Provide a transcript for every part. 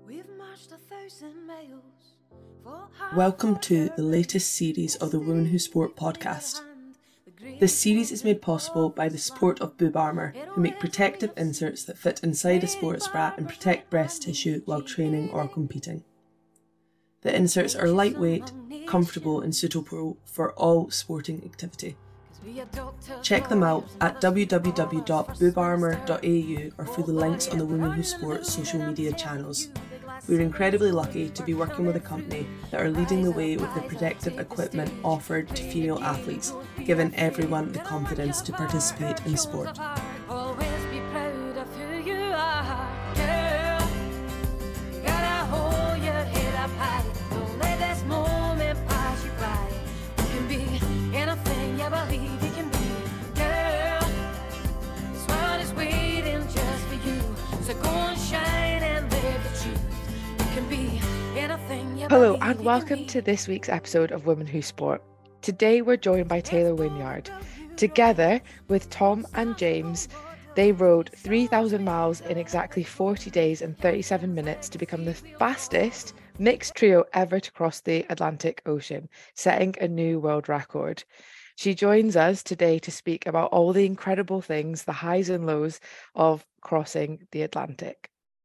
Welcome to the latest series of the Women Who Sport podcast. This series is made possible by the support of Boob Armour, who make protective inserts that fit inside a sports bra and protect breast tissue while training or competing. The inserts are lightweight, comfortable and suitable for all sporting activity. Check them out at www.boobarmour.au or through the links on the Women Who Sport social media channels. We're incredibly lucky to be working with a company that are leading the way with the protective equipment offered to female athletes, giving everyone the confidence to participate in sport. Hello and welcome to this week's episode of Women Who Sport. Today we're joined by Taylor Wynyard. Together with Tom and James, they rode 3,000 miles in exactly 40 days and 37 minutes to become the fastest mixed trio ever to cross the Atlantic Ocean, setting a new world record. She joins us today to speak about all the incredible things, the highs and lows of crossing the Atlantic.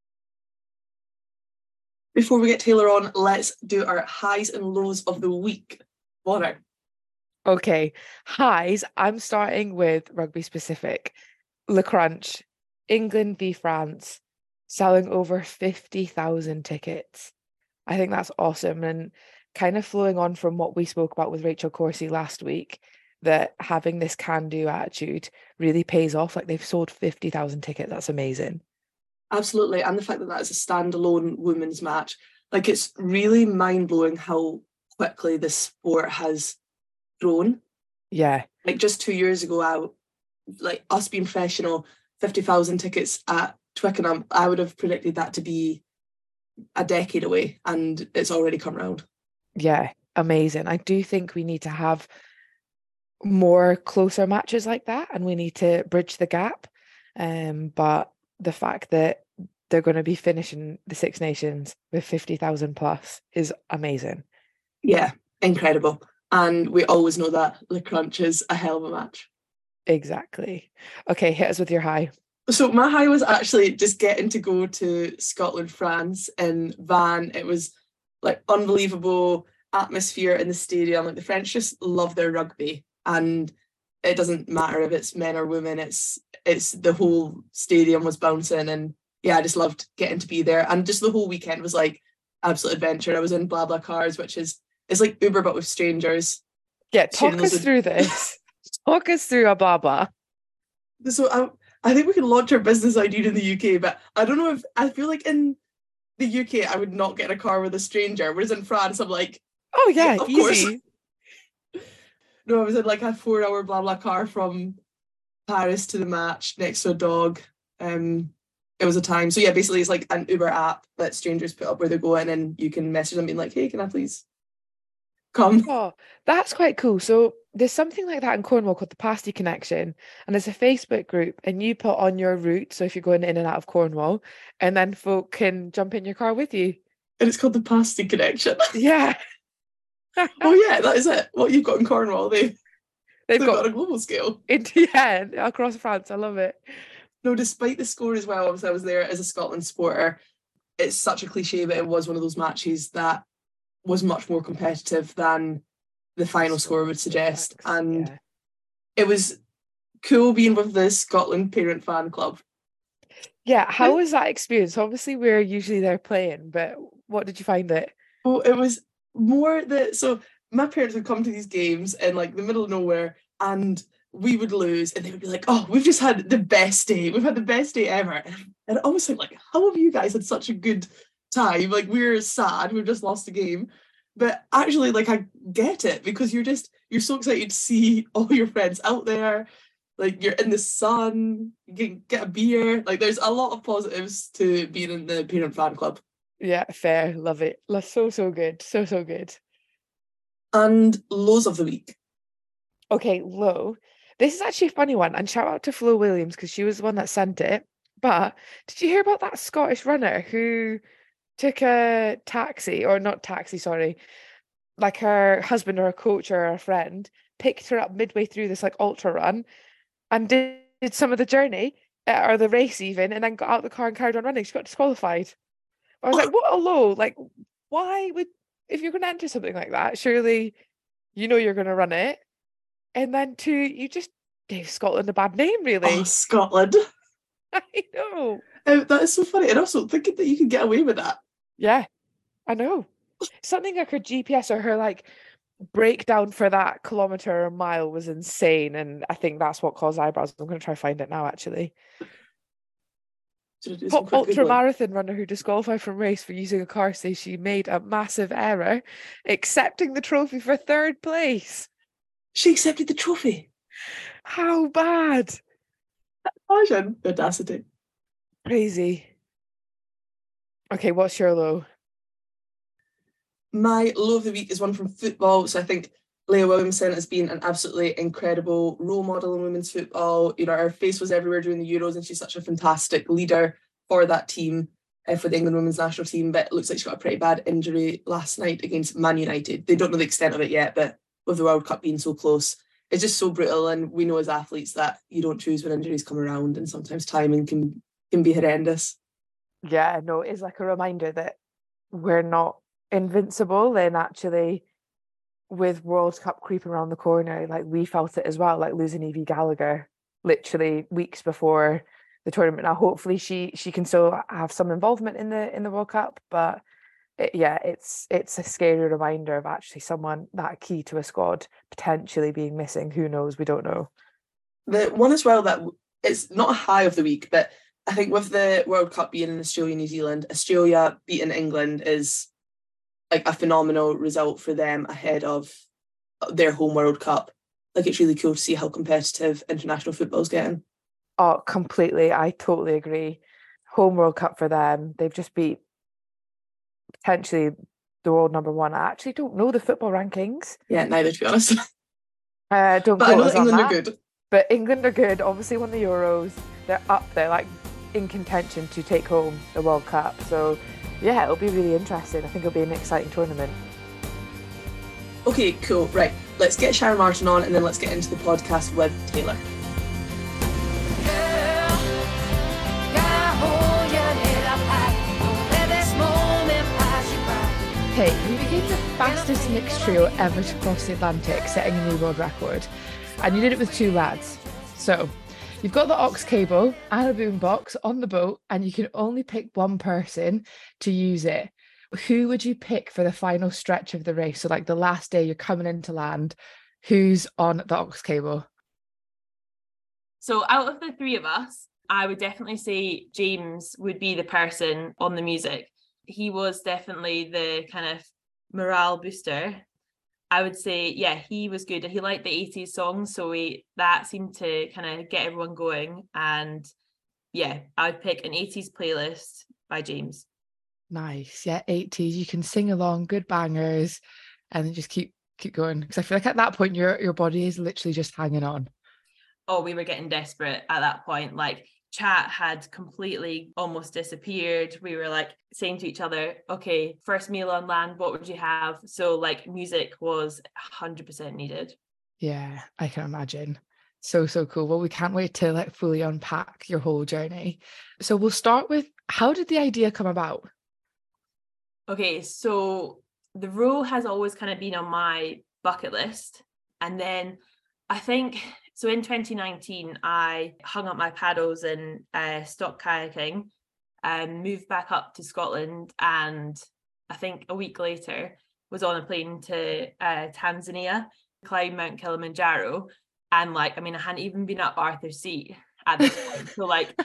Before we get Taylor on, let's do our highs and lows of the week. What? Okay, highs. I'm starting with rugby specific. Le Crunch, England v France, selling over 50,000 tickets. I think that's awesome, and kind of flowing on from what we spoke about with Rachel Corsie last week, that having this can-do attitude really pays off. Like, they've sold 50,000 tickets. That's amazing. Absolutely, and the fact that that's a standalone women's match, like, it's really mind-blowing how quickly this sport has grown. Yeah. Like, just 2 years ago, us being professional, 50,000 tickets at Twickenham, I would have predicted that to be a decade away, and it's already come round. Yeah, amazing. I do think we need to have more closer matches like that, and we need to bridge the gap. But the fact that they're going to be finishing the Six Nations with 50,000 plus is amazing. Yeah, incredible. And we always know that Le Crunch is a hell of a match. Exactly. Okay, hit us with your high. So my high was actually just getting to go to Scotland, France in van. It was like unbelievable atmosphere in the stadium. Like, the French just love their rugby, and it doesn't matter if it's men or women. It's the whole stadium was bouncing, and yeah, I just loved getting to be there. And just the whole weekend was like absolute adventure. I was in BlaBlaCars, which is like Uber but with strangers. Yeah, talk us through this. Talk us through a BlaBla. So I think we can launch our business idea in the UK, but I don't know if, I feel like in the UK I would not get a car with a stranger, whereas in France I'm like, oh yeah, of easy. Course. No, I was in like a 4-hour BlaBlaCar from Paris to the match next to a dog. It was a time. So yeah, basically it's like an Uber app that strangers put up where they're going, and you can message them being like, hey, can I please come? Oh, that's quite cool. So there's something like that in Cornwall called the Pasty Connection, and it's a Facebook group, and you put on your route, so if you're going in and out of Cornwall, and then folk can jump in your car with you. And it's called the Pasty Connection. Yeah. Oh yeah, that is it. What you've got in Cornwall, they've got a global scale. Yeah, across France. I love it. No, despite the score as well, obviously I was there as a Scotland supporter. It's such a cliche, but it was one of those matches that was much more competitive than the final score would suggest. And It was cool being with the Scotland Parent Fan Club. Yeah, how was that experience? Obviously, we're usually there playing, but what did you find it? Oh, it was more that, so my parents would come to these games in like the middle of nowhere, and we would lose, and they would be like, oh, we've just had the best day. We've had the best day ever. And I always think, like, how have you guys had such a good time? Like, we're sad, we've just lost a game. But actually, like, I get it, because you're so excited to see all your friends out there. Like, you're in the sun, you can get a beer. Like, there's a lot of positives to being in the Parent Fan Club. Yeah, fair. Love it. So good. So good. And lows of the week. Okay, low. This is actually a funny one, and shout out to Flo Williams because she was the one that sent it. But did you hear about that Scottish runner who took a taxi, or not taxi, sorry, like her husband or a coach or a friend picked her up midway through this like ultra run and did some of the journey or the race even, and then got out the car and carried on running. She got disqualified. I was like, what a low. Like, why would, if you're going to enter something like that, surely you know you're going to run it. And then two, you just gave Scotland a bad name, Oh, really. Scotland. I know. That is so funny. And also thinking that you can get away with that. Yeah, I know. Something like her GPS or her like breakdown for that kilometer or mile was insane. And I think that's what caused eyebrows. I'm going to try find it now, actually. Should I do some Top quick ultra Googling? marathon runner who disqualified from race for using a car says she made a massive error, accepting the trophy for third place. She accepted the trophy. How bad? Imagine the audacity. Crazy. Okay, what's your low? My low of the week is one from football. So I think Leah Williamson has been an absolutely incredible role model in women's football. You know, her face was everywhere during the Euros, and she's such a fantastic leader for that team, for the England women's national team. But it looks like she got a pretty bad injury last night against Man United. They don't know the extent of it yet, but with the World Cup being so close, it's just so brutal. And we know as athletes that you don't choose when injuries come around, and sometimes timing can be horrendous. Yeah, no, it's like a reminder that we're not invincible, and actually with World Cup creeping around the corner, like we felt it as well, like losing Evie Gallagher literally weeks before the tournament. Now hopefully she can still have some involvement in the World Cup, but yeah, it's a scary reminder of actually someone that key to a squad potentially being missing. Who knows? We don't know. The one as well that it's not a high of the week, but I think with the World Cup being in Australia, New Zealand, Australia beating England is like a phenomenal result for them ahead of their home World Cup. Like it's really cool to see how competitive international football's getting. Oh, completely. I totally agree. Home World Cup for them. They've just beat potentially the world number one. I actually don't know the football rankings. Yeah, neither to be honest. Don't But I quote know us that on England are that. good. But England are good. Obviously won the Euros. They're up there, like in contention to take home the World Cup. So yeah, it'll be really interesting. I think it'll be an exciting tournament. Okay, cool. Right. Let's get Sharon Martin on and then let's get into the podcast with Taylor. Hey, we became the fastest mixed trio ever to cross the Atlantic, setting a new world record. And you did it with two lads. So you've got the aux cable and a boombox on the boat, and you can only pick one person to use it. Who would you pick for the final stretch of the race? So like the last day you're coming into land, who's on the aux cable? So out of the three of us, I would definitely say James would be the person on the music. He was definitely the kind of morale booster. I would say, yeah, he was good. He liked the 80s songs, so that seemed to kind of get everyone going. And yeah, I would pick an 80s playlist by James. Nice. Yeah, 80s. You can sing along, good bangers, and then just keep going. Because I feel like at that point your body is literally just hanging on. Oh, we were getting desperate at that point. Like chat had completely almost disappeared. We were like saying to each other, okay, first meal on land, what would you have? So like music was 100% needed. Yeah, I can imagine. So cool. Well, we can't wait to like fully unpack your whole journey. So we'll start with, how did the idea come about? Okay, so the role has always kind of been on my bucket list. And then I think, so in 2019, I hung up my paddles and stopped kayaking and moved back up to Scotland. And I think a week later was on a plane to Tanzania, climb Mount Kilimanjaro. And like, I mean, I hadn't even been up Arthur's Seat at this point. So like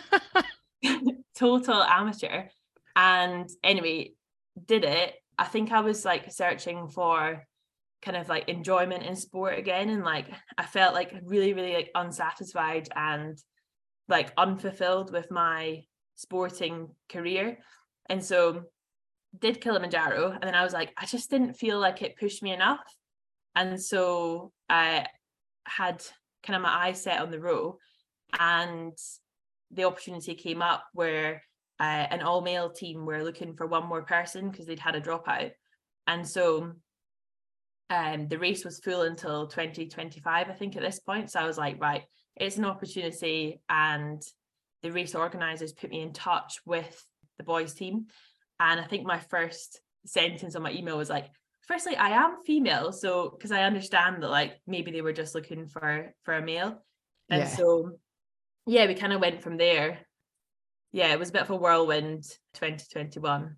total amateur. And anyway, did it. I think I was like searching for kind of like enjoyment in sport again, and like I felt like really really like unsatisfied and like unfulfilled with my sporting career. And so did Kilimanjaro, and then I was like, I just didn't feel like it pushed me enough. And so I had kind of my eyes set on the row, and the opportunity came up where an all-male team were looking for one more person because they'd had a dropout. And so the race was full until 2025, I think, at this point. So I was like, right, it's an opportunity. And the race organisers put me in touch with the boys team. And I think my first sentence on my email was like, firstly, I am female. So, because I understand that like maybe they were just looking for a male. And so, yeah, we kind of went from there. Yeah, it was a bit of a whirlwind 2021.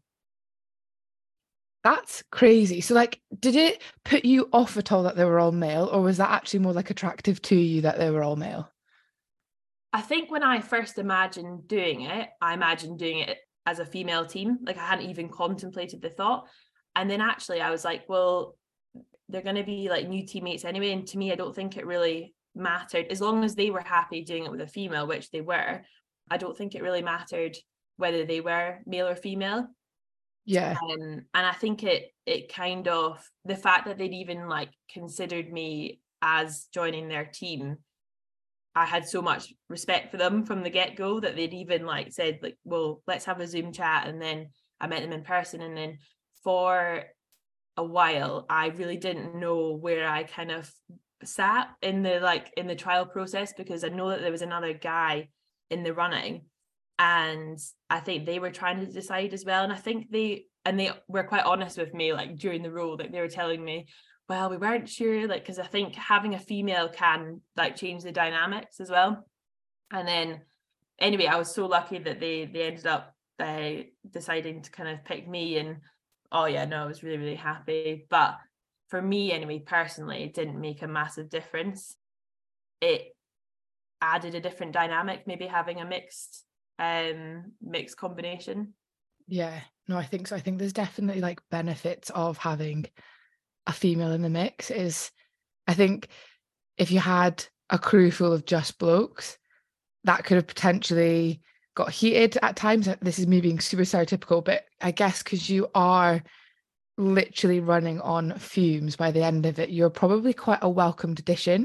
That's crazy. So like, did it put you off at all that they were all male, or was that actually more like attractive to you that they were all male? I think when I first imagined doing it, I imagined doing it as a female team. Like I hadn't even contemplated the thought. And then actually I was like, well, they're going to be like new teammates anyway. And to me, I don't think it really mattered. As long as they were happy doing it with a female, which they were, I don't think it really mattered whether they were male or female. Yeah. And I think it kind of, the fact that they'd even like considered me as joining their team, I had so much respect for them from the get-go that they'd even like said like, well, let's have a Zoom chat. And then I met them in person. And then for a while, I really didn't know where I kind of sat in the trial process, because I know that there was another guy in the running, and I think they were trying to decide as well. And I think they were quite honest with me, like during the row, like they were telling me, well, we weren't sure, like, because I think having a female can like change the dynamics as well. And then anyway, I was so lucky that they ended up deciding to kind of pick me. And oh yeah, no, I was really, really happy. But for me anyway, personally, it didn't make a massive difference. It added a different dynamic, maybe having a mixed combination. Yeah, no, I think so. I think there's definitely like benefits of having a female in the mix. I think if you had a crew full of just blokes, that could have potentially got heated at times. This is me being super stereotypical, but I guess because you are literally running on fumes by the end of it, you're probably quite a welcomed addition.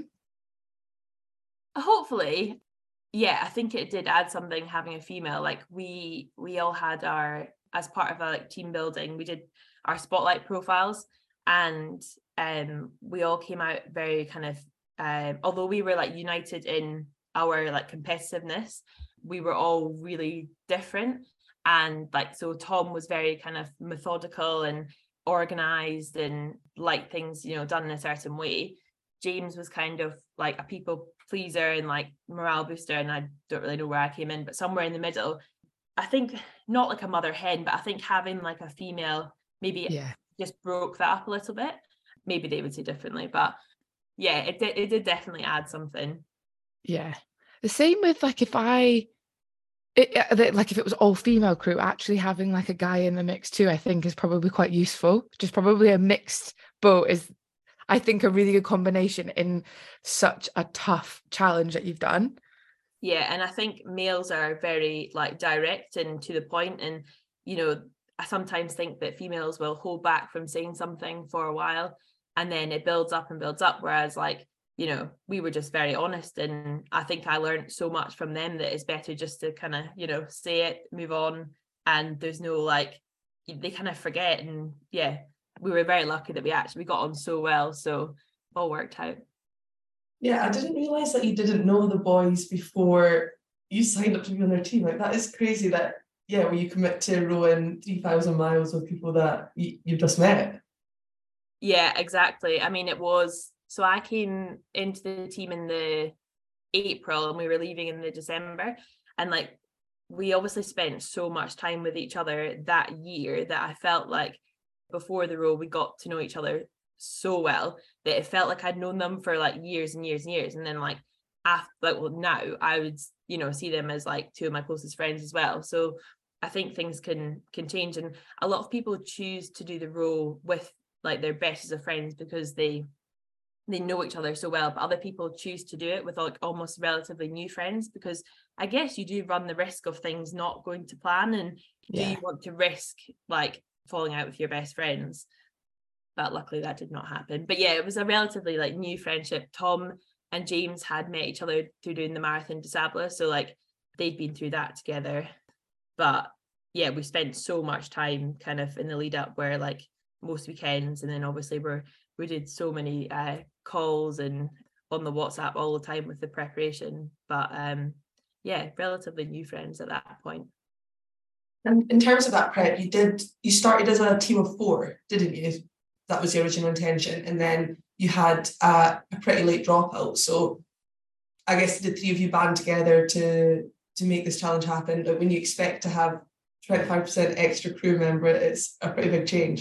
Hopefully. Yeah, I think it did add something having a female. Like we all had as part of our like team building, we did our spotlight profiles, and we all came out very kind of although we were like united in our like competitiveness, we were all really different. And like, so Tom was very kind of methodical and organized and like things, you know, done in a certain way. James was kind of like a people pleaser and like morale booster, and I don't really know where I came in, but somewhere in the middle. I think not like a mother hen, but I think having like a female maybe just broke that up a little bit. Maybe they would say differently, but yeah, it did definitely add something. Yeah, the same with like if it was all female crew, actually having like a guy in the mix too, I think is probably quite useful. Just probably a mixed boat is, I think, a really good combination in such a tough challenge that you've done. Yeah, and I think males are very like direct and to the point, and you know, I sometimes think that females will hold back from saying something for a while, and then it builds up and builds up, whereas like, you know, we were just very honest, and I think I learned so much from them that it's better just to kind of, you know, say it, move on, and there's no like, they kind of forget. And yeah, we were very lucky that we got on so well, so all worked out. Yeah, I didn't realise that you didn't know the boys before you signed up to be on their team. Like, that is crazy that, yeah, when you commit to rowing 3,000 miles with people that you've just met. Yeah, exactly. I mean, it was, so I came into the team in the April and we were leaving in the December. And like, we obviously spent so much time with each other that year that I felt like before the row, we got to know each other so well that it felt like I'd known them for like years and years and years. And then like after, like, well, now I would, you know, see them as like two of my closest friends as well. So I think things can change, and a lot of people choose to do the row with like their bestest of friends because they know each other so well, but other people choose to do it with like almost relatively new friends, because I guess you do run the risk of things not going to plan, and do you want to risk like falling out with your best friends? But luckily that did not happen. But yeah, it was a relatively like new friendship. Tom and James had met each other through doing the Marathon des Sables, so like they'd been through that together. But yeah, we spent so much time kind of in the lead up where like most weekends, and then obviously we did so many calls and on the WhatsApp all the time with the preparation. But yeah, relatively new friends at that point. And in terms of that prep, you started as a team of 4, didn't you? That was the original intention. And then you had a pretty late dropout. So I guess the 3 of you band together to make this challenge happen. But when you expect to have 25% extra crew member, it's a pretty big change.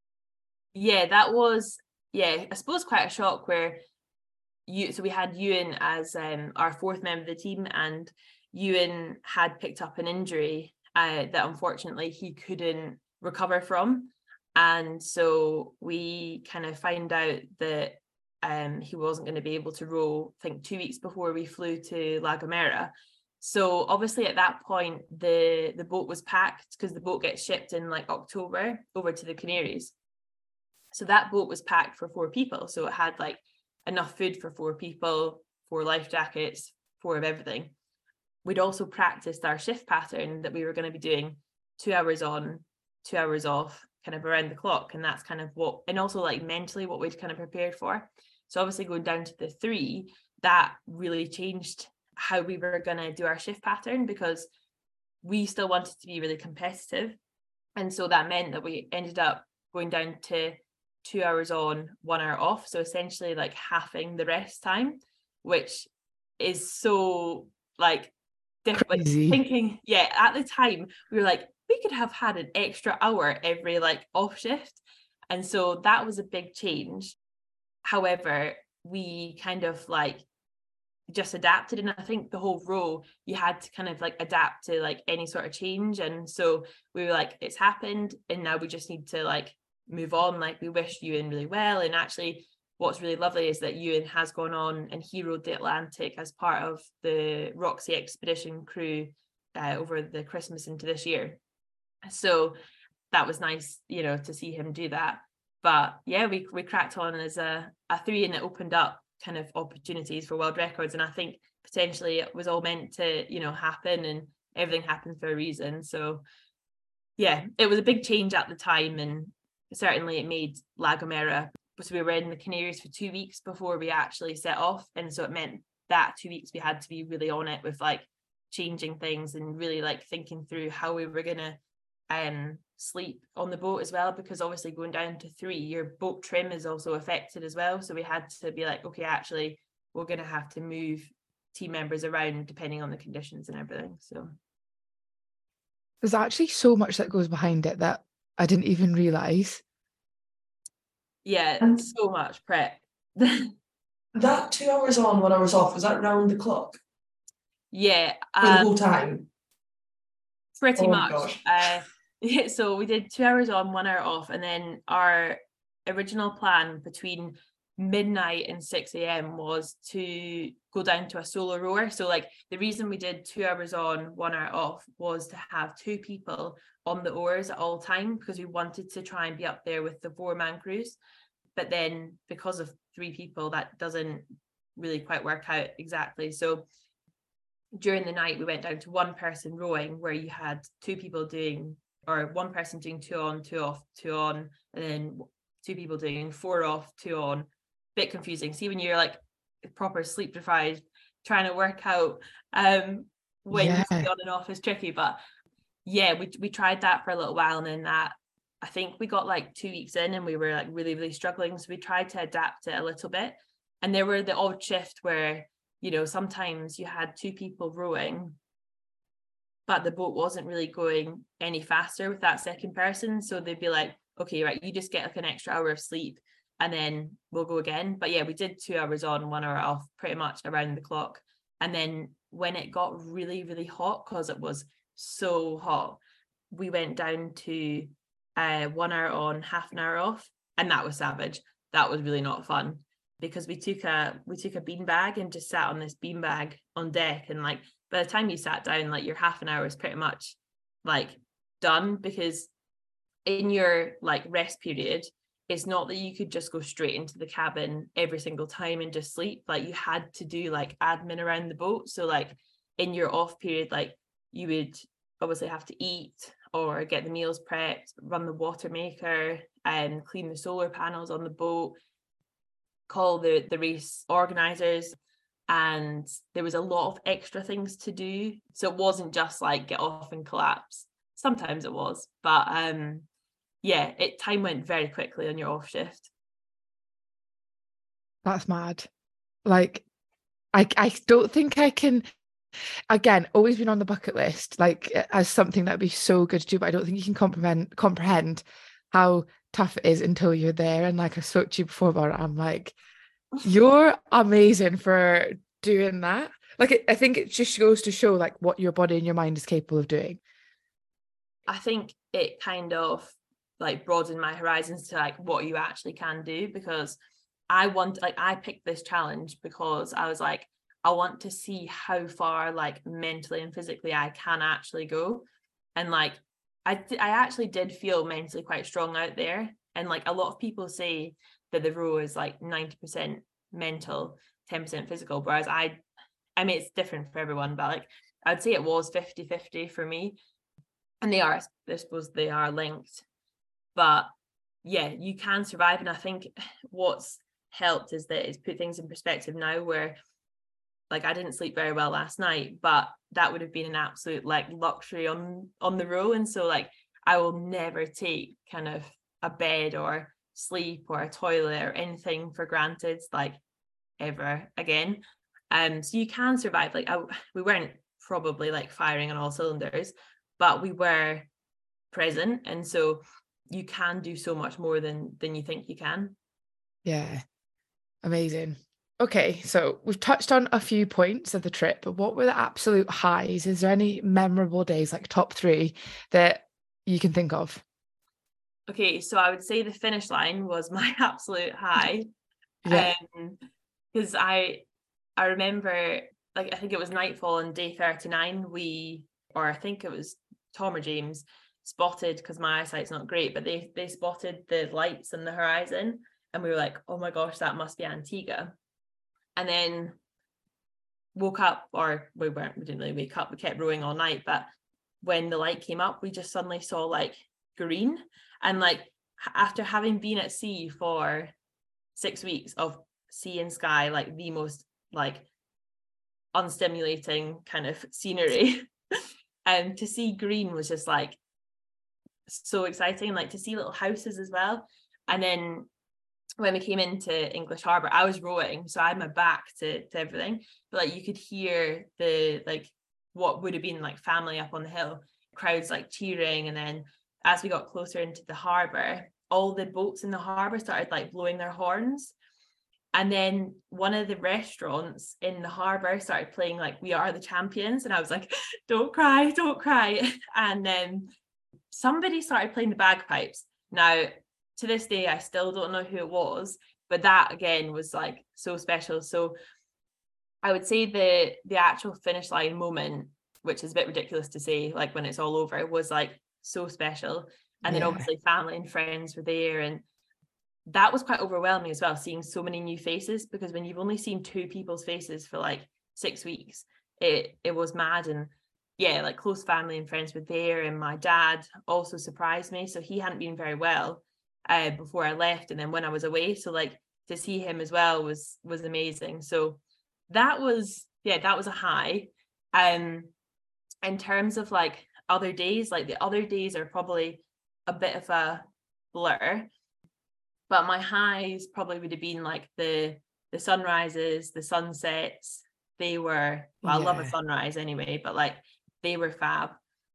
Yeah, that was, I suppose quite a shock where so we had Ewan as our 4th member of the team, and Ewan had picked up an injury that unfortunately he couldn't recover from. And so we kind of found out that he wasn't going to be able to row, I think 2 weeks before we flew to La Gomera. So obviously at that point, the boat was packed because the boat gets shipped in like October over to the Canaries. So that boat was packed for 4 people. So it had like enough food for 4 people, 4 life jackets, 4 of everything. We'd also practiced our shift pattern that we were going to be doing 2 hours on, 2 hours off, kind of around the clock. And that's kind of what, and also like mentally what we'd kind of prepared for. So obviously going down to the 3, that really changed how we were going to do our shift pattern, because we still wanted to be really competitive. And so that meant that we ended up going down to 2 hours on, 1 hour off. So essentially like halving the rest time, which is so like different. Thinking, at the time we were like, we could have had an extra hour every like off shift. And so that was a big change. However, we kind of like just adapted, and I think the whole row you had to kind of like adapt to like any sort of change. And so we were like, it's happened and now we just need to like move on. Like, we wish Ewan really well, and actually what's really lovely is that Ewan has gone on and he rode the Atlantic as part of the Roxy expedition crew over the Christmas into this year. So that was nice, to see him do that. But yeah, we cracked on as a 3, and it opened up kind of opportunities for world records. And I think potentially it was all meant to, happen, and everything happened for a reason. So yeah, it was a big change at the time, and certainly it made La Gomera. So we were in the Canaries for 2 weeks before we actually set off. And so it meant that 2 weeks we had to be really on it with like changing things and really like thinking through how we were going to sleep on the boat as well, because obviously going down to 3, your boat trim is also affected as well. So we had to be like, okay, actually we're going to have to move team members around depending on the conditions and everything. So there's actually so much that goes behind it that I didn't even realize. Yeah, so much prep. That 2 hours on, 1 hours off, was that round the clock? Yeah. For the whole time? Pretty much. So we did 2 hours on, 1 hour off, and then our original plan between midnight and 6 a.m. was to go down to a solo rower. So like the reason we did 2 hours on, 1 hour off was to have 2 people on the oars at all time, because we wanted to try and be up there with the 4-man crews. But then because of 3 people, that doesn't really quite work out exactly. So during the night we went down to 1 person rowing, where you had 2 people doing, or 1 person doing 2 on, 2 off, 2 on, and then 2 people doing 4 off, 2 on. Bit confusing. See, when you're like proper sleep deprived, trying to work out when you stay on and off is tricky. But yeah, we tried that for a little while, and then that, I think we got like 2 weeks in and we were like really, really struggling. So we tried to adapt it a little bit. And there were the odd shift where, sometimes you had 2 people rowing, but the boat wasn't really going any faster with that second person. So they'd be like, okay, right, you just get like an extra hour of sleep and then we'll go again. But yeah, we did 2 hours on, 1 hour off, pretty much around the clock. And then when it got really, really hot, because it was so hot, we went down to 1 hour on, half an hour off, and that was savage. That was really not fun, because we took a bean bag and just sat on this bean bag on deck, and like by the time you sat down, like your half an hour is pretty much like done, because in your like rest period, it's not that you could just go straight into the cabin every single time and just sleep. Like, you had to do like admin around the boat. So like in your off period, like you would obviously have to eat, or get the meals prepped, run the water maker, and clean the solar panels on the boat, call the race organisers. And there was a lot of extra things to do. So it wasn't just like get off and collapse. Sometimes it was, but time went very quickly on your off shift. That's mad. Like, I don't think I can, again, always been on the bucket list, like as something that'd be so good to do, but I don't think you can comprehend how tough it is until you're there. And like I spoke to you before about it, I'm like, you're amazing for doing that. Like, I think it just goes to show like what your body and your mind is capable of doing. I think it kind of like broadened my horizons to like what you actually can do, because I picked this challenge because I was like, I want to see how far like mentally and physically I can actually go. And like I actually did feel mentally quite strong out there. And like a lot of people say that the row is like 90% mental, 10% physical, whereas I mean it's different for everyone, but like I'd say it was 50-50 for me. And I suppose they are linked. But yeah, you can survive. And I think what's helped is that it's put things in perspective now, where like I didn't sleep very well last night, but that would have been an absolute like luxury on the row. And so like I will never take kind of a bed or sleep or a toilet or anything for granted, like ever again. So you can survive. Like we weren't probably like firing on all cylinders, but we were present. And so you can do so much more than you think you can. Yeah. Amazing. Okay, so we've touched on a few points of the trip, but what were the absolute highs? Is there any memorable days, like top 3, that you can think of? Okay, so I would say the finish line was my absolute high. Yeah. Because I remember, like, I think it was nightfall on day 39, or I think it was Tom or James spotted, because my eyesight's not great, but they spotted the lights on the horizon. And we were like, oh my gosh, that must be Antigua. And then woke up, or we didn't really wake up, we kept rowing all night. But when the light came up, we just suddenly saw like green. And like after having been at sea for 6 weeks of sea and sky, like the most like unstimulating kind of scenery, and to see green was just like so exciting. Like to see little houses as well. And then when we came into English Harbour, I was rowing, so I had my back to everything, but like you could hear the like what would have been like family up on the hill, crowds like cheering. And then as we got closer into the harbour, all the boats in the harbour started like blowing their horns. And then one of the restaurants in the harbour started playing like We Are the Champions, and I was like, don't cry, don't cry. And then somebody started playing the bagpipes. Now to this day, I still don't know who it was, but that again was like so special. So I would say the actual finish line moment, which is a bit ridiculous to say, like when it's all over, was like so special. And then obviously family and friends were there, and that was quite overwhelming as well, seeing so many new faces, because when you've only seen 2 people's faces for like 6 weeks, it was mad. And yeah, like close family and friends were there, and my dad also surprised me, so he hadn't been very well before I left, and then when I was away, so like to see him as well was amazing. So that was a high. In terms of like other days, like the other days are probably a bit of a blur, but my highs probably would have been like the sunrises, the sunsets. They were, well, I love a sunrise anyway, but like they were fab.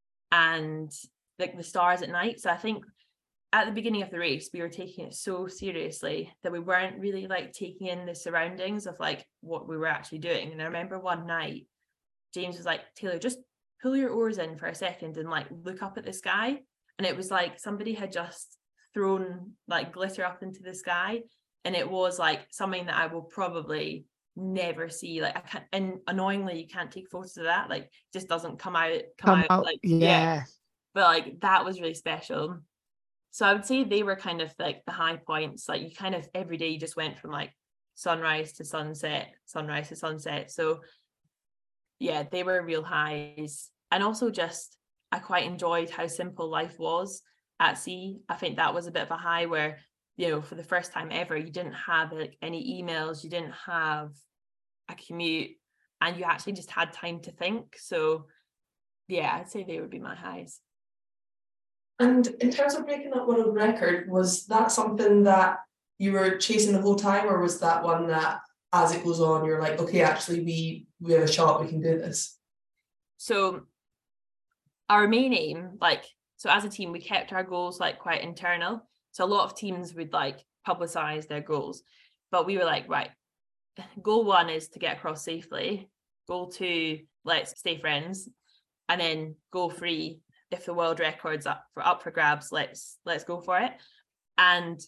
And like the stars at night. So I think at the beginning of the race, we were taking it so seriously that we weren't really like taking in the surroundings of like what we were actually doing. And I remember one night, James was like, Taylor, just pull your oars in for a second and like look up at the sky. And it was like somebody had just thrown like glitter up into the sky. And it was like something that I will probably never see. Like I can't, and annoyingly, you can't take photos of that. Like it just doesn't come out like, yeah. But like that was really special. So I would say they were kind of like the high points. Like you kind of every day you just went from like sunrise to sunset, sunrise to sunset. So yeah, they were real highs. And also just I quite enjoyed how simple life was at sea. I think that was a bit of a high where, for the first time ever, you didn't have like any emails, you didn't have a commute, and you actually just had time to think. So yeah, I'd say they would be my highs. And in terms of breaking that world record, was that something that you were chasing the whole time, or was that one that as it goes on, you're like, okay, actually we have a shot, we can do this? So our main aim, so as a team, we kept our goals like quite internal. So a lot of teams would like publicize their goals, but we were like, right, goal 1 is to get across safely. Goal 2, let's stay friends. And then goal 3, if the world record's up for grabs, let's go for it. And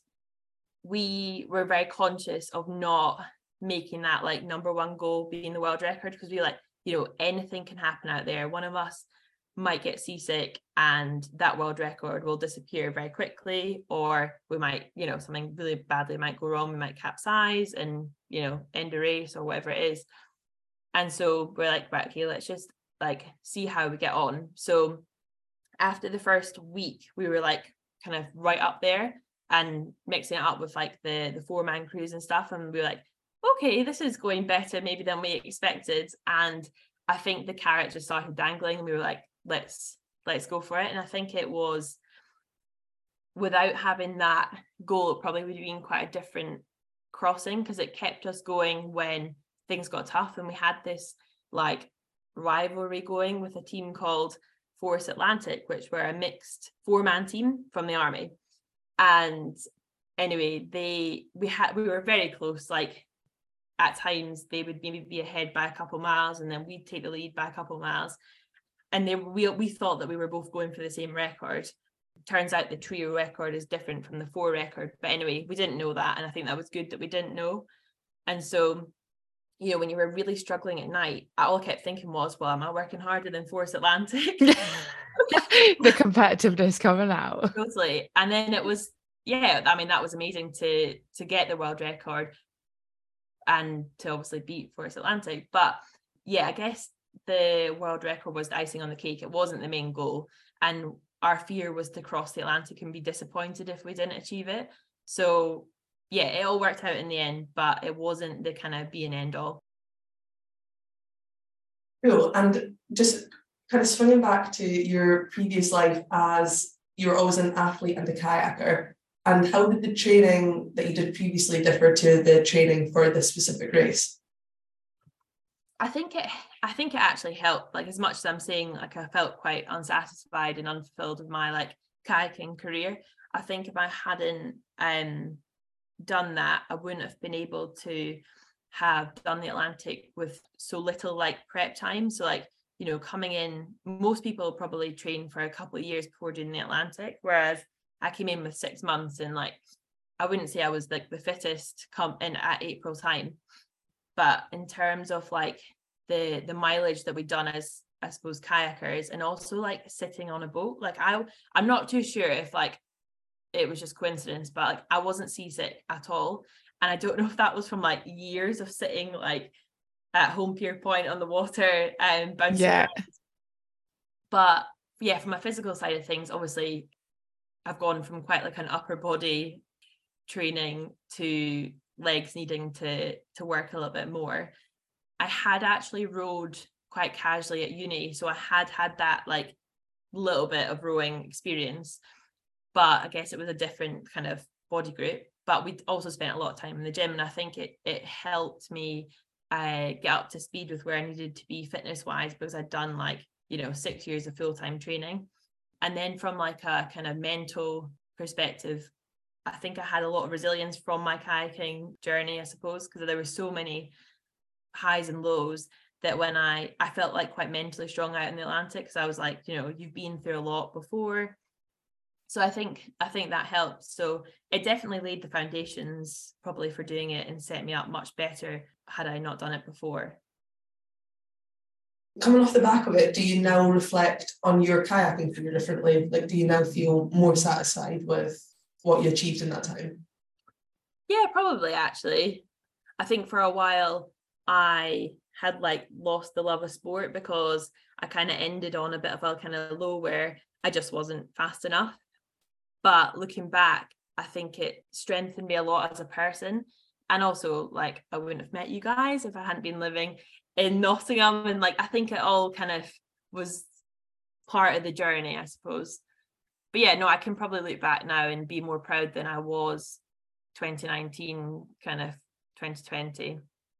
we were very conscious of not making that like number 1 goal being the world record, because we like, anything can happen out there. One of us might get seasick and that world record will disappear very quickly, or we might, something really badly might go wrong. We might capsize and, end a race or whatever it is. And so we're like, right, okay, let's just like see how we get on. So after the first week, we were like kind of right up there and mixing it up with like the 4-man crews and stuff. And we were like, okay, this is going better maybe than we expected. And I think the carrot just started dangling and we were like, let's go for it. And I think it was, without having that goal, it probably would have been quite a different crossing, because it kept us going when things got tough. And we had this like rivalry going with a team called Force Atlantic, which were a mixed 4-man team from the army. And anyway, we were very close. Like at times they would maybe be ahead by a couple miles and then we'd take the lead by a couple miles. And we thought that we were both going for the same record. Turns out the trio record is different from the 4 record. But anyway, we didn't know that. And I think that was good that we didn't know. And so, when you were really struggling at night, all I kept thinking was, well, am I working harder than Force Atlantic? The competitiveness coming out. Totally. And then it was, that was amazing to get the world record and to obviously beat Force Atlantic. But yeah, I guess the world record was the icing on the cake. It wasn't the main goal. And our fear was to cross the Atlantic and be disappointed if we didn't achieve it. So yeah, it all worked out in the end, but it wasn't the kind of be and end all. Cool. And just kind of swinging back to your previous life, as you were always an athlete and a kayaker, and how did the training that you did previously differ to the training for this specific race? I think it actually helped. Like, as much as I'm saying, like, I felt quite unsatisfied and unfulfilled with my like kayaking career, I think if I hadn't done that, I wouldn't have been able to have done the Atlantic with so little like prep time. So like, coming in, most people probably train for a couple of years before doing the Atlantic, whereas I came in with 6 months, and like, I wouldn't say I was like the fittest come in at April time. But in terms of like the mileage that we'd done as, I suppose, kayakers, and also like sitting on a boat, like I'm not too sure if like it was just coincidence, but like I wasn't seasick at all. And I don't know if that was from like years of sitting like at Home Pier Point on the water and bouncing around. But yeah, from a physical side of things, obviously I've gone from quite like an upper body training to legs needing to work a little bit more. I had actually rowed quite casually at uni, so I had that like little bit of rowing experience, but I guess it was a different kind of body group. But we also spent a lot of time in the gym, and I think it helped me get up to speed with where I needed to be fitness wise, because I'd done like 6 years of full-time training. And then from like a kind of mental perspective, I think I had a lot of resilience from my kayaking journey, I suppose, because there were so many highs and lows that when I felt like quite mentally strong out in the Atlantic, because I was like, you've been through a lot before. So I think that helped. So it definitely laid the foundations probably for doing it and set me up much better had I not done it before. Coming off the back of it, do you now reflect on your kayaking career differently? Like, do you now feel more satisfied with what you achieved in that time? Yeah, probably, actually. I think for a while I had like lost the love of sport, because I kind of ended on a bit of a kind of low where I just wasn't fast enough. But looking back, I think it strengthened me a lot as a person. And also, like, I wouldn't have met you guys if I hadn't been living in Nottingham. And like, I think it all kind of was part of the journey, I suppose. But yeah, no, I can probably look back now and be more proud than I was 2019, kind of 2020.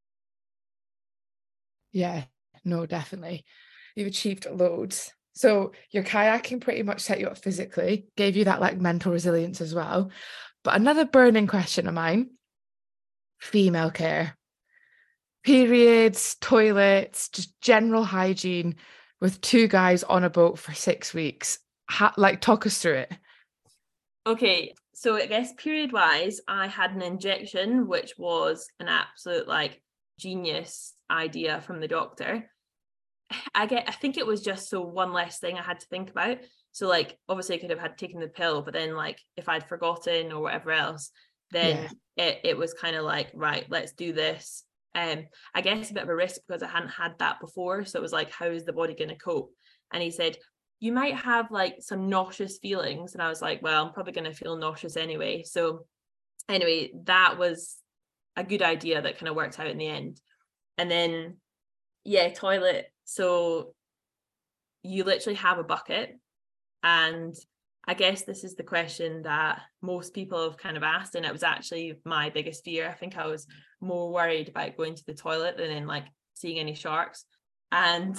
Yeah, no, definitely. You've achieved loads. So your kayaking pretty much set you up physically, gave you that like mental resilience as well. But another burning question of mine, female care, periods, toilets, just general hygiene with two guys on a boat for 6 weeks. Like, talk us through it. Okay, so I guess period wise, I had an injection, which was an absolute like genius idea from the doctor. I think it was just so one less thing I had to think about. So like, obviously I could have had taken the pill, but then like if I'd forgotten or whatever else, then it was kind of like, right, let's do this. I guess a bit of a risk because I hadn't had that before. So it was like, how is the body going to cope? And he said, you might have like some nauseous feelings. And I was like, well, I'm probably going to feel nauseous anyway. So anyway, that was a good idea that kind of worked out in the end. And then, yeah, toilet. So you literally have a bucket. And I guess this is the question that most people have kind of asked. And it was actually my biggest fear. I think I was more worried about going to the toilet than in like seeing any sharks. And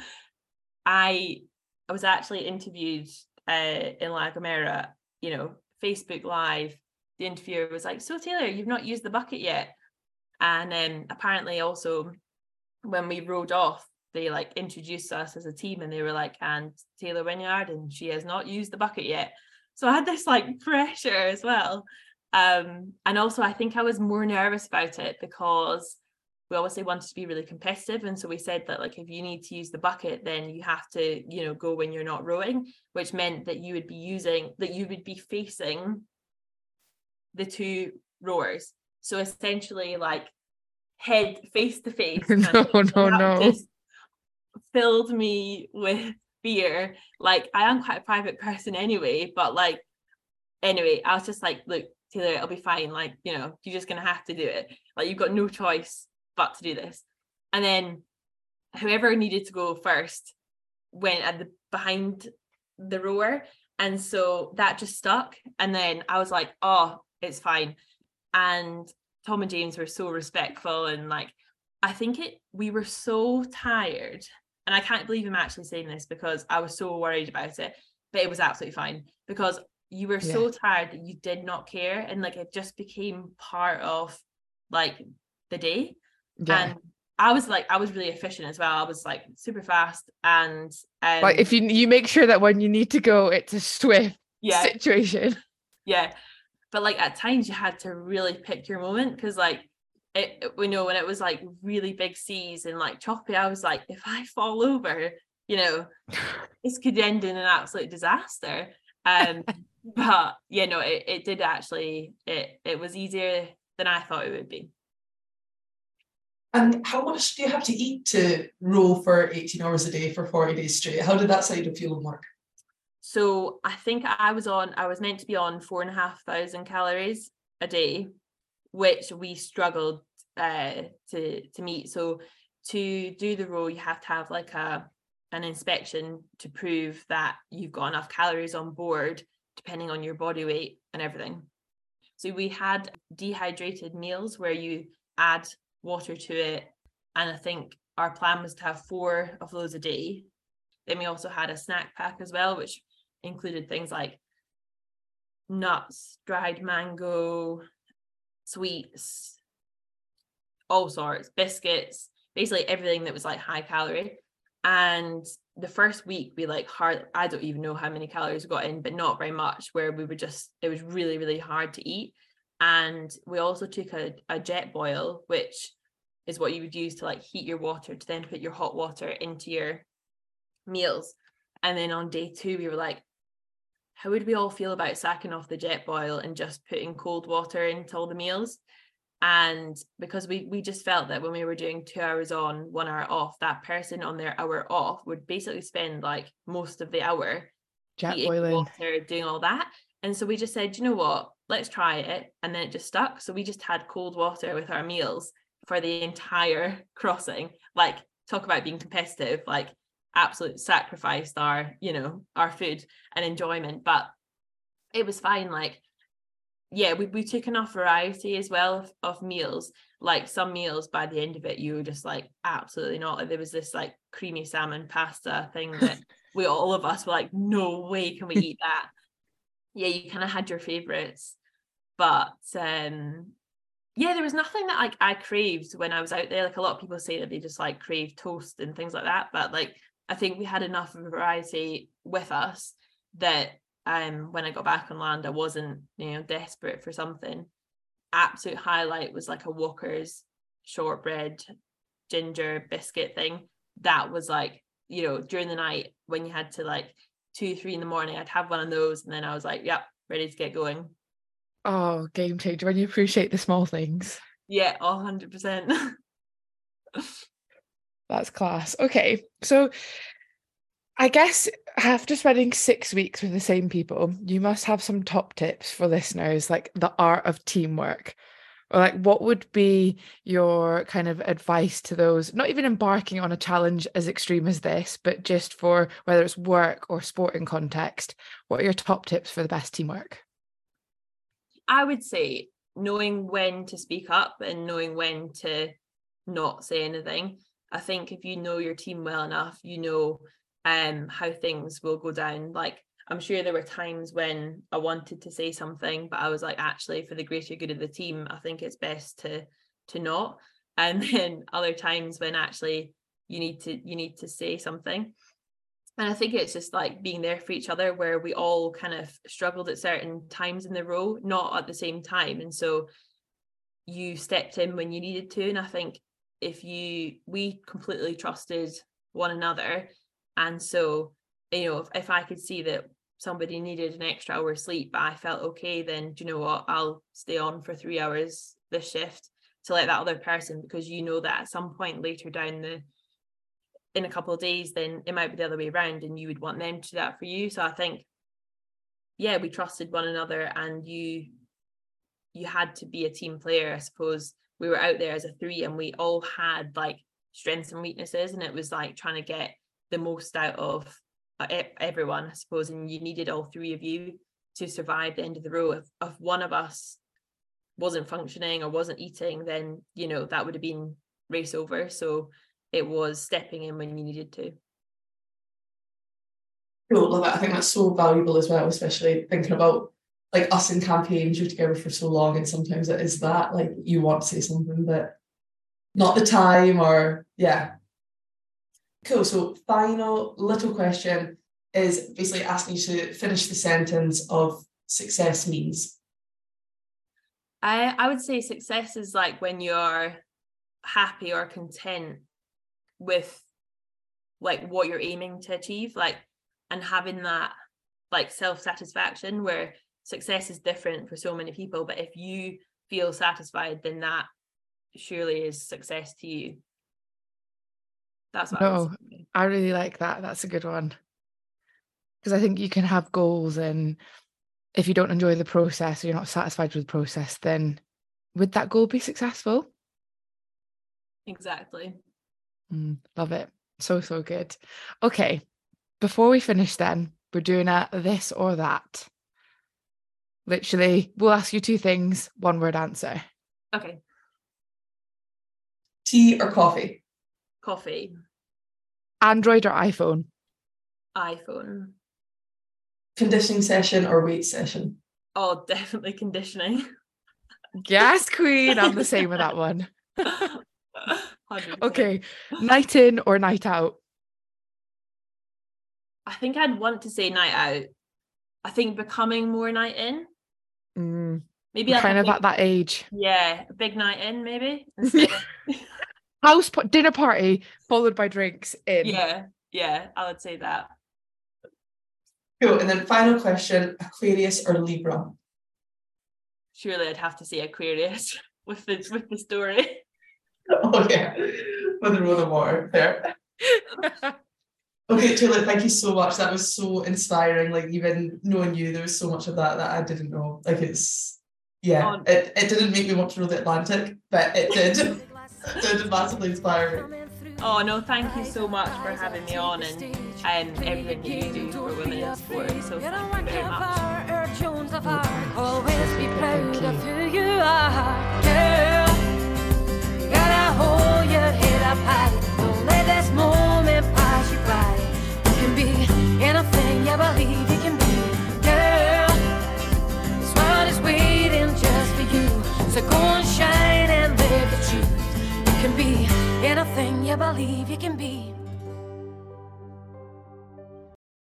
I was actually interviewed in La Gomera, Facebook Live. The interviewer was like, so Taylor, you've not used the bucket yet. And apparently also when we rode off, they like introduced us as a team and they were like, and Taylor Wynyard, and she has not used the bucket yet. So I had this like pressure as well. And also I think I was more nervous about it because we obviously wanted to be really competitive. And so we said that like, if you need to use the bucket, then you have to, go when you're not rowing, which meant that you would be facing the two rowers. So essentially like head face to face. No. Just filled me with fear. Like, I am quite a private person anyway, but like, anyway, I was just like, look, Taylor, it'll be fine. Like, you're just going to have to do it. Like, you've got no choice but to do this. And then whoever needed to go first went behind the rower. And so that just stuck. And then I was like, oh, it's fine. And Tom and James were so respectful. And like, I think we were so tired. And I can't believe I'm actually saying this because I was so worried about it, but it was absolutely fine because you were so tired that you did not care. And like, it just became part of like the day. Yeah. And I was really efficient as well. I was like super fast. And like if you make sure that when you need to go, it's a swift situation. Yeah. But like at times you had to really pick your moment because like, when it was like really big seas and like choppy, I was like, if I fall over, this could end in an absolute disaster. But it did actually, it was easier than I thought it would be. And how much do you have to eat to row for 18 hours a day for 40 days straight? How did that side of fueling work? So I think I was meant to be on 4,500 calories a day, which we struggled to meet. So to do the row, you have to have like an inspection to prove that you've got enough calories on board, depending on your body weight and everything. So we had dehydrated meals where you add water to it. And I think our plan was to have 4 of those a day. Then we also had a snack pack as well, which included things like nuts, dried mango, sweets, all sorts, biscuits, basically everything that was like high calorie. And the first week we I don't even know how many calories we got in, but not very much, where it was really, really hard to eat. And we also took a jet boil, which is what you would use to like heat your water to then put your hot water into your meals. And then on day 2, we were like, how would we all feel about sacking off the jet boil and just putting cold water into all the meals? And because we just felt that when we were doing 2 hours on, 1 hour off, that person on their hour off would basically spend like most of the hour Jet heating boiling. water, doing all that. And so we just said, you know what, let's try it. And then it just stuck. So we just had cold water with our meals for the entire crossing. Like, talk about being competitive, like absolute sacrificed our, you know, our food and enjoyment. But it was fine. Like, yeah, we took enough variety as well of meals. Like, some meals by the end of it, you were just like, absolutely not. There was this like creamy salmon pasta thing that all of us were like, no way can we eat that. Yeah, you kind of had your favorites. But yeah, there was nothing that like I craved when I was out there. Like, a lot of people say that they just like crave toast and things like that. But like, I think we had enough variety with us that when I got back on land, I wasn't, you know, desperate for something. Absolute highlight was like a Walker's shortbread ginger biscuit thing. That was like, you know, during the night when you had to like 2-3 in the morning, I'd have one of those, and then I was like, yep, ready to get going. Oh, game changer when you appreciate the small things. Yeah, 100%. That's class. Okay, so I guess after spending 6 weeks with the same people, you must have some top tips for listeners, like the art of teamwork. Or like, what would be your kind of advice to those not even embarking on a challenge as extreme as this, but just for whether it's work or sporting context? What are your top tips for the best teamwork? I would say knowing when to speak up and knowing when to not say anything. I think if you know your team well enough, you know how things will go down. Like, I'm sure there were times when I wanted to say something, but I was like, actually, for the greater good of the team, I think it's best to not. And then other times when actually you need to say something. And I think it's just like being there for each other, where we all kind of struggled at certain times in the row, not at the same time. And so you stepped in when you needed to. And I think we completely trusted one another. And so, you know, if I could see that somebody needed an extra hour sleep, but I felt okay, then do you know what? I'll stay on for 3 hours this shift to let that other person, because you know that at some point later down in a couple of days, then it might be the other way around and you would want them to do that for you. So I think, yeah, we trusted one another, and you had to be a team player. I suppose we were out there as a three and we all had like strengths and weaknesses, and it was like trying to get the most out of everyone, I suppose, and you needed all three of you to survive the end of the row. If one of us wasn't functioning or wasn't eating, then, you know, that would have been race over. So it was stepping in when you needed to. Cool, love it. I think that's so valuable as well, especially thinking about like us in campaigns, you're together for so long, and sometimes it is that like you want to say something but not the time, or yeah. Cool. So final little question is basically asking you to finish the sentence of success means. I would say success is like when you're happy or content with like what you're aiming to achieve, like, and having that like self-satisfaction, where success is different for so many people, but if you feel satisfied, then that surely is success to you. That's what I would say. I really like that. That's a good one. Because I think you can have goals, and if you don't enjoy the process or you're not satisfied with the process, then would that goal be successful? Exactly. Love it. So good. Okay, before we finish then, we're doing a this or that. Literally, we'll ask you two things, one word answer. Okay. Tea or coffee? Coffee. Android or iPhone? iPhone. Conditioning session or weight session? Oh, definitely conditioning. Yes, queen. I'm the same with that one. 100%. Okay, night in or night out? I think I'd want to say night out. I think becoming more night in. Maybe like kind of at that age. Yeah, a big night in maybe. Dinner party followed by drinks in. Yeah, I would say that. Cool. And then final question, Aquarius or Libra? Surely I'd have to say Aquarius. with the story. Oh yeah, with the road of water there. Okay, Taylor, thank you so much. That was so inspiring. Like even knowing you, there was so much of that I didn't know. Like it didn't make me want to row the Atlantic, but it did. It did massively inspire me. Oh no, thank you so much for having me on and everything you do for women in sport. So thank you very much. Always be proud of who you are, girl. You gotta hold your head up high. Don't let this moment pass you by. You can be anything you believe you can be, girl. This world is waiting just for you. So go and shine and live the truth. You can be anything you believe you can be.